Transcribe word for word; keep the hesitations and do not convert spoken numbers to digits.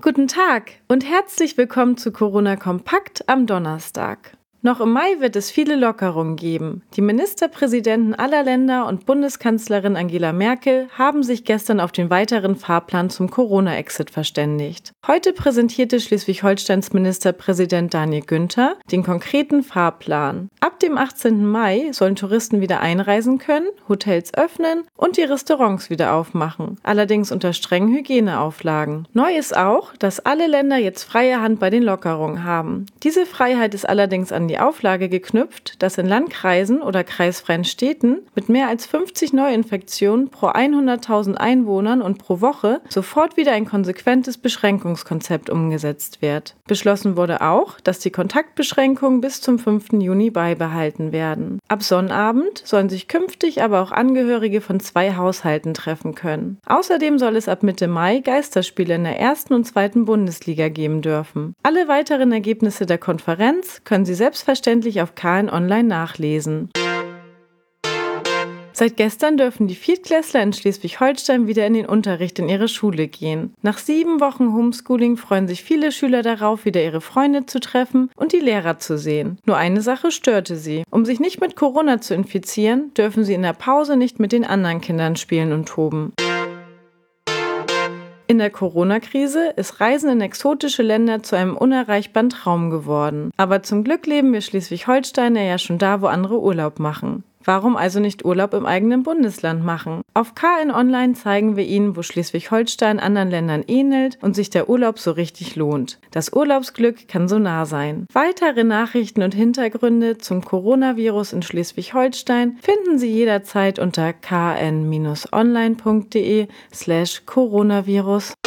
Guten Tag und herzlich willkommen zu Corona Kompakt am Donnerstag. Noch im Mai wird es viele Lockerungen geben. Die Ministerpräsidenten aller Länder und Bundeskanzlerin Angela Merkel haben sich gestern auf den weiteren Fahrplan zum Corona-Exit verständigt. Heute präsentierte Schleswig-Holsteins Ministerpräsident Daniel Günther den konkreten Fahrplan. Ab dem achtzehnten Mai sollen Touristen wieder einreisen können, Hotels öffnen und die Restaurants wieder aufmachen, allerdings unter strengen Hygieneauflagen. Neu ist auch, dass alle Länder jetzt freie Hand bei den Lockerungen haben. Diese Freiheit ist allerdings an die Auflage geknüpft, dass in Landkreisen oder kreisfreien Städten mit mehr als fünfzig Neuinfektionen pro hunderttausend Einwohnern und pro Woche sofort wieder ein konsequentes Beschränkungskonzept umgesetzt wird. Beschlossen wurde auch, dass die Kontaktbeschränkungen bis zum fünften Juni beibehalten werden. Ab Sonnabend sollen sich künftig aber auch Angehörige von zwei Haushalten treffen können. Außerdem soll es ab Mitte Mai Geisterspiele in der ersten und zweiten Bundesliga geben dürfen. Alle weiteren Ergebnisse der Konferenz können Sie selbstverständlich auf K N Online nachlesen. Seit gestern dürfen die Viertklässler in Schleswig-Holstein wieder in den Unterricht in ihre Schule gehen. Nach sieben Wochen Homeschooling freuen sich viele Schüler darauf, wieder ihre Freunde zu treffen und die Lehrer zu sehen. Nur eine Sache störte sie. Um sich nicht mit Corona zu infizieren, dürfen sie in der Pause nicht mit den anderen Kindern spielen und toben. In der Corona-Krise ist Reisen in exotische Länder zu einem unerreichbaren Traum geworden. Aber zum Glück leben wir Schleswig-Holsteiner ja schon da, wo andere Urlaub machen. Warum also nicht Urlaub im eigenen Bundesland machen? Auf K N Online zeigen wir Ihnen, wo Schleswig-Holstein anderen Ländern ähnelt und sich der Urlaub so richtig lohnt. Das Urlaubsglück kann so nah sein. Weitere Nachrichten und Hintergründe zum Coronavirus in Schleswig-Holstein finden Sie jederzeit unter k n Bindestrich online punkt de slash Coronavirus.